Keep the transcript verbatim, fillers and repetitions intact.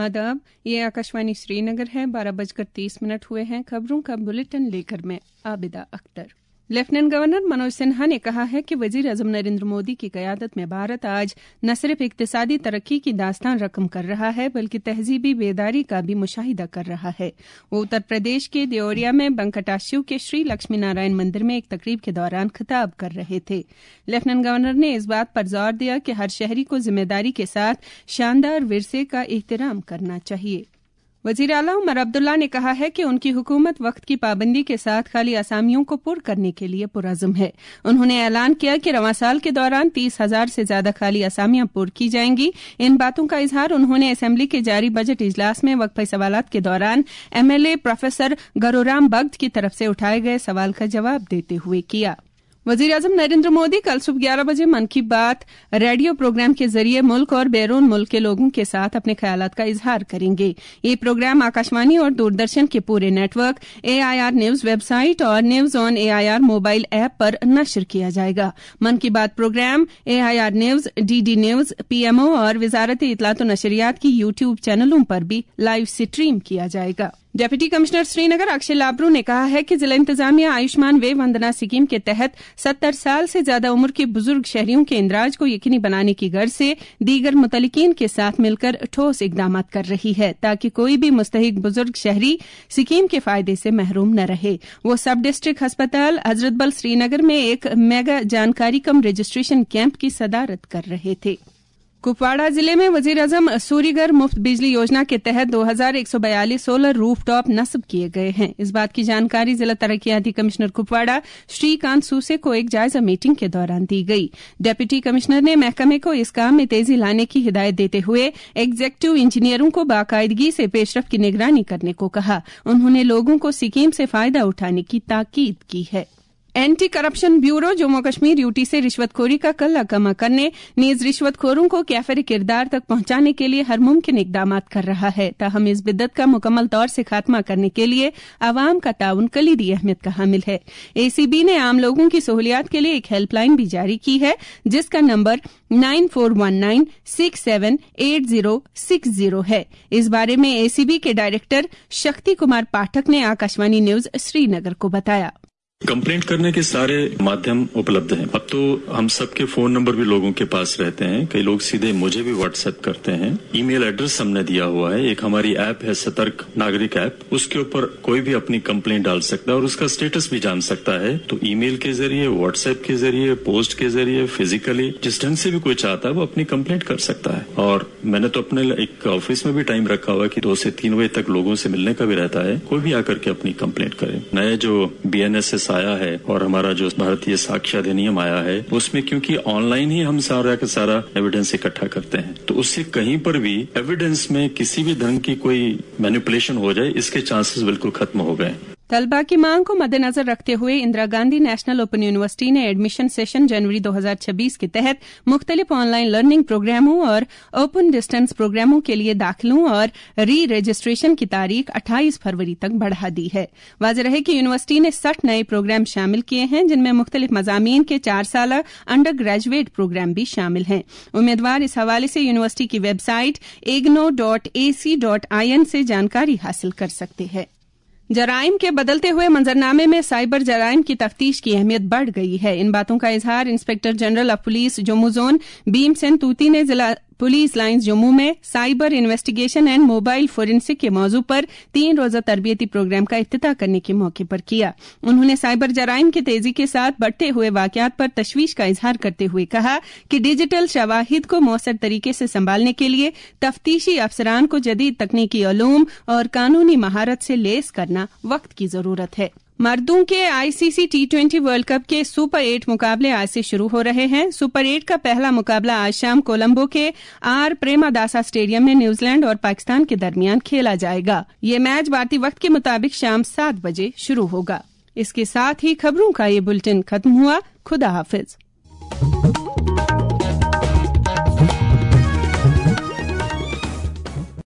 आदाब, ये आकाशवाणी श्रीनगर है। बारह बजकर तीस मिनट हुए हैं। खबरों का बुलेटिन लेकर मैं आबिदा अख्तर। लेफ्टिनेंट गवर्नर मनोज सिन्हा ने कहा है कि वजीर आजम नरेंद्र मोदी की क़यादत में भारत आज न सिर्फ इक्तिसादी तरक्की की दास्तान रकम कर रहा है बल्कि तहजीबी बेदारी का भी मुशाहिदा कर रहा है। वो उत्तर प्रदेश के देओरिया में बंकटाश्यू के श्री लक्ष्मी नारायण मंदिर में एक तकरीब के दौरान खिताब कर रहे थे। लेफ्टिनेंट गवर्नर ने इस बात पर जोर दिया कि हर शहरी को जिम्मेदारी के साथ शानदार विरसे का एहतराम करना चाहिए। वजीर आला उमर अब्दुल्ला ने कहा है कि उनकी हुकूमत वक्त की पाबंदी के साथ खाली असामियों को पुर करने के लिए पुरअज़्म है। उन्होंने ऐलान किया कि रवां साल के दौरान तीस हजार से ज्यादा खाली असामियां पुर की जाएंगी। इन बातों का इजहार उन्होंने असेंबली के जारी बजट इजलास में वक्फे सवालात के दौरान एमएलए प्रोफेसर गरोराम बग्त की तरफ से उठाए गए सवाल का जवाब देते हुए किया। वजीर आजम नरेंद्र मोदी कल सुबह ग्यारह बजे मन की बात रेडियो प्रोग्राम के जरिए मुल्क और बैरून मुल्क के लोगों के साथ अपने ख्यालात का इजहार करेंगे। ये प्रोग्राम आकाशवाणी और दूरदर्शन के पूरे नेटवर्क, एआईआर न्यूज वेबसाइट और news on AIR mobile app पर नश्र किया जाएगा। Mann Ki Baat program AIR news, DD news, PMO और वजारत इत्तलात व नशरियात की यूट्यूब चैनलों पर भी लाइव स्ट्रीम किया जाएगा। डिप्टी कमिश्नर श्रीनगर अक्षय लाबरू ने कहा है कि जिला इंतजामिया आयुष्मान वे वंदना स्कीम के तहत सत्तर साल से ज्यादा उम्र के बुजुर्ग शहरियों के इंदराज को यकीनी बनाने की गर्ज से दीगर मुतल्लिकीन के साथ मिलकर ठोस इकदाम कर रही है ताकि कोई भी मुस्तहिक बुजुर्ग शहरी स्कीम के फायदे से महरूम न रहे। वो सब डिस्ट्रिक्ट अस्पताल हजरतबल श्रीनगर में एक मेगा जानकारी कम रजिस्ट्रेशन कैंप की सदारत कर रहे थे। कुपवाड़ा जिले में वजीर आजम सूरीगर मुफ्त बिजली योजना के तहत दो हजार एक सौ बयालीस सोलर रूफटॉप नस्ब किए गए हैं। इस बात की जानकारी जिला तरक्याती कमिश्नर कुपवाड़ा श्रीकांत सूसे को एक जायजा मीटिंग के दौरान दी गई। डिप्टी कमिश्नर ने महकमे को इस काम में तेजी लाने की हिदायत देते हुए एग्जीक्यूटिव इंजीनियरों को बाकायदगी से पेशरफ की निगरानी करने को कहा। उन्होंने लोगों को स्कीम से फायदा उठाने की ताकीद की है। Anti corruption bureau Jammu Kashmir UT से रिश्वतखोरी का कल्ला कमा करने, नीज रिश्वतखोरों को कैफर किरदार तक पहुंचाने के लिए हर मुमकिन इकदाम कर रहा है। ताहम इस बिद्दत का मुकम्मल तौर से खात्मा करने के लिए आवाम का ताउन कलीदी अहमियत का हामिल है। एसीबी ने आम लोगों की सहूलियात के लिए एक हेल्पलाइन भी जारी की है जिसका number nine four one nine six seven eight zero six zero है। इस बारे में एसीबी के डायरेक्टर शक्ति कुमार पाठक ने आकाशवाणी न्यूज श्रीनगर को बताया। कंप्लेंट करने के सारे माध्यम उपलब्ध हैं। अब तो हम सबके फोन नंबर भी लोगों के पास रहते हैं। कई लोग सीधे मुझे भी व्हाट्सएप करते हैं। ईमेल एड्रेस हमने दिया हुआ है। एक हमारी ऐप है सतर्क नागरिक ऐप, उसके ऊपर कोई भी अपनी कंप्लेंट डाल सकता है और उसका स्टेटस भी जान सकता है। तो ईमेल के जरिए, व्हाट्सएप के जरिए, पोस्ट के जरिए, फिजिकली जिस ढंग से भी कोई चाहता है वो अपनी कंप्लेंट कर सकता है। और मैंने तो अपने एक ऑफिस में भी टाइम रखा हुआ है कि दो से तीन बजे तक लोगों से मिलने का भी रहता है। कोई भी आकर के अपनी कंप्लेंट करे। नए जो बीएनएसएस आया है और हमारा जो भारतीय साक्ष्य अधिनियम आया है उसमें क्योंकि ऑनलाइन ही हम सारा का सारा एविडेंस इकट्ठा करते हैं तो उससे कहीं पर भी एविडेंस में किसी भी ढंग की कोई मैनिपुलेशन हो जाए इसके चांसेस बिल्कुल खत्म हो गए। तलबा की मांग को मद्देनजर रखते हुए Indira Gandhi national open university ने एडमिशन सेशन जनवरी दो हजार छब्बीस के तहत मुख्तलिफ ऑनलाइन लर्निंग प्रोग्रामों और ओपन डिस्टेंस प्रोग्रामों के लिए दाखिलों और री रजिस्ट्रेशन की तारीख अट्ठाईस फरवरी तक बढ़ा दी है। वाज़ेह रहे कि यूनिवर्सिटी ने साठ नए प्रोग्राम शामिल किए हैं जिनमें मुख्तलिफ मज़ामीन के चार साल अंडर ग्रेजुएट प्रोग्राम भी शामिल हैं। उम्मीदवार इस हवाले से यूनिवर्सिटी की website IGNOU dot A C dot I N से जानकारी हासिल कर सकते हैं। जराइम के बदलते हुए मंजरनामे में साइबर जराइम की तफ्तीश की अहमियत बढ़ गई है। इन बातों का इजहार inspector general of police Jammu zone Bhimsen Tuti ने जिला पुलिस लाइंस जम्मू में cyber investigation and mobile forensic के मौजू पर तीन रोजा तरबियती प्रोग्राम का इफ्तिताह करने के मौके पर किया। उन्होंने साइबर जराइम की तेजी के साथ बढ़ते हुए वाकयात पर तशवीश का इजहार करते हुए कहा कि डिजिटल शवाहिद को मौसर तरीके से संभालने के लिए तफ्तीशी अफसरान को जदीद तकनीकी उलूम और कानूनी महारत से लेस करना वक्त की जरूरत है। मर्दों के ICC T twenty world cup के सुपर एट मुकाबले आज से शुरू हो रहे हैं। सुपर एट का पहला मुकाबला आज शाम कोलंबो के आर प्रेमादासा स्टेडियम में न्यूजीलैंड और पाकिस्तान के दरमियान खेला जाएगा। ये मैच भारतीय वक्त के मुताबिक शाम सात बजे शुरू होगा। इसके साथ ही खबरों का ये बुलेटिन खत्म हुआ। खुदा हाफिज।